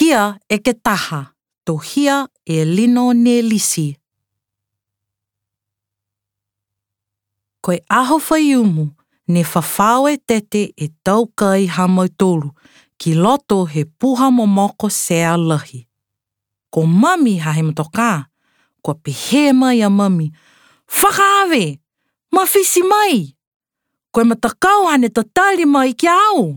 kia e ke taha, tō hia e lino ne lisi. Koe aho whaiumu, ne whawhao e tete e tau kai ha mautolu, ki loto he puha momoko sea lahi. Ko mami ha he matoka, ko pehe mai a mami, whakaawe, mawhisi mai, koe matakau hane tatali mai ki au.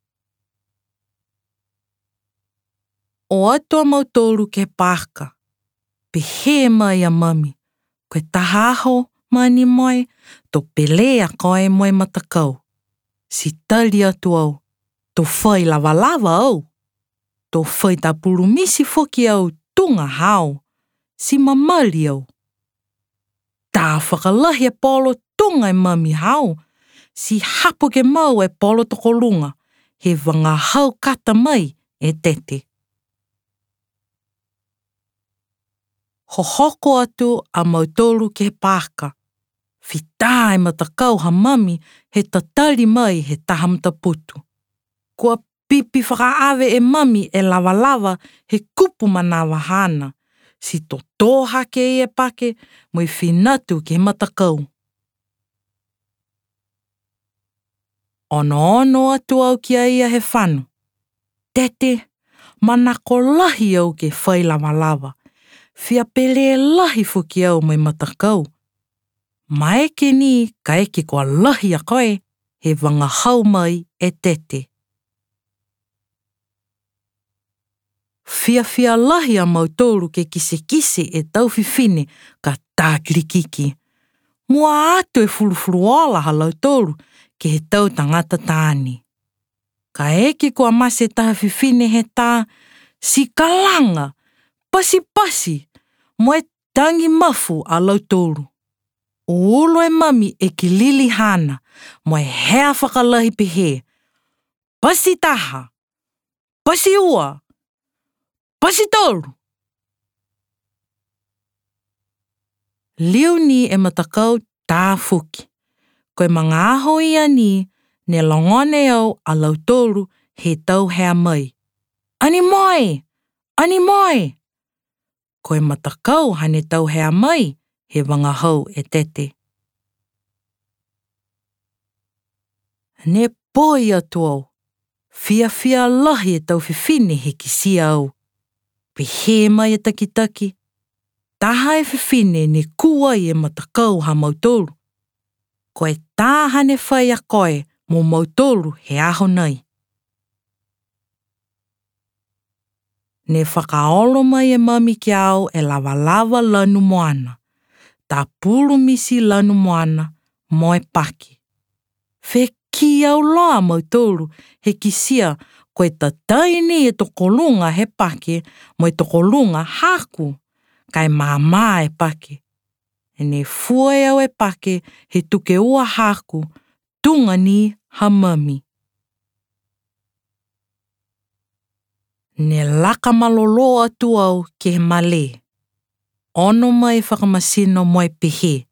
O atua mautolu ke pāka, pehe mai a mami, koe tahaho mani mai, tō pelea koe mai matakau. Si tali atu au, tō whai lava au, tō whai tapurumisi foki au tunga hao, si mamali au. Tā whakalahi e polo tunga e mami hao, si hapu ke mau e polo tokolunga, he wanga hau kata mai e tete. Hohoko atu a mautolu ke pāka. Whita e matakau ha mami he tatari mai he tahamata putu. Kua pipi whakaawe e mami e lava he kupu manawa hana. Si to toha ke e pake mo i whinatu ke matakau. Ono atu au ki a ia he whanu. Tete, manako lahi au ke whai lava. Whia pele lahi fuki au mai matakau. Mai ke ni ka eke kua lahi a koe, he wanga hau mai e tete. Whia lahi a mautolu ke kise e tau whiwhine ka tākirikiki. Mua atu e fulu ha lautolu ke he tau tangata tāni. Ka eke kua mase taha whiwhine he tā, si kalanga, pasi, mo e tangi mafu a lautolu. O ulo e mami e ki lili hana, mo e hea whakalahi pehe. Pasi taha, pasi ua, pasi tolu. Liu ni e matakau tā fuki. Koe mga aho ia ni, ne longone au a lautolu he tau hea mai. Ani moi! Koe matakau hane tau hea mai, he wanga hau e tete. Ne poi atu au, whia lahi e tau whiwhine he kisia au. Pehe mai e takitaki, taha e whiwhine ne kuai e matakau ha mautolu. Koe tāhane whai a koe mo mautolu he aho nei. Ne whakaolo mai e mami ki au e lava lanu moana. Tā pulu misi lanu moana mo e paki. Whe ki au loa mautolu he kisia koe tataini e tokolunga he paki mo e tokolunga haku. Kai māmā e paki. E ne fue au e paki he tuke ua haku tunga ni ha mami. Ne laka malolo atu au ke male. Ono mai whakamasino moi pehe.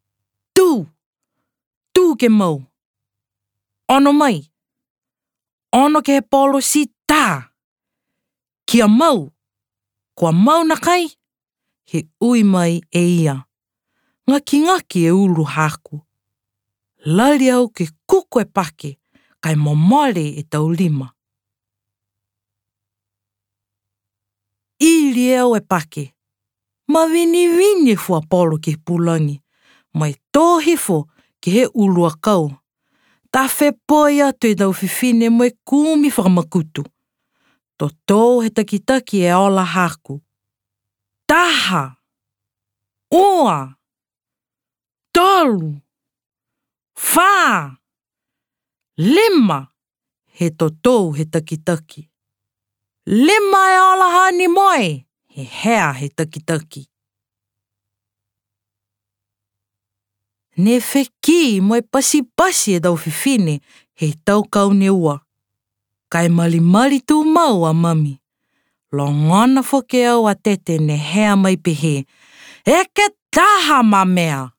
Tu ke mau. Ono mai. Ono ke he polo si tā. Kia mau. Kua mau na kai. He ui mai e ia. Ngaki e ulu haku. Lari au ke kuku e pake. Kai momole e tau lima. Ili e au e pake. Ma vini fua polo ke pulangi. Mai tōhifo ke he ulua kau. Tā whepoi atu e tau whiwhine mo e kumi whakamakutu. Tō tō he takitaki e ola haku. Taha. Oa. Tolu. Whā. Lima. He tō tō he takitaki. Lima e ola hani moi. He hea he takitaki. Ne wheki mo e pasi e tau whiwhine he tau kaune ua. Kai mali tū mau a mami. Longona whoke au a tete ne hea mai pehe. E ke taha ma mea.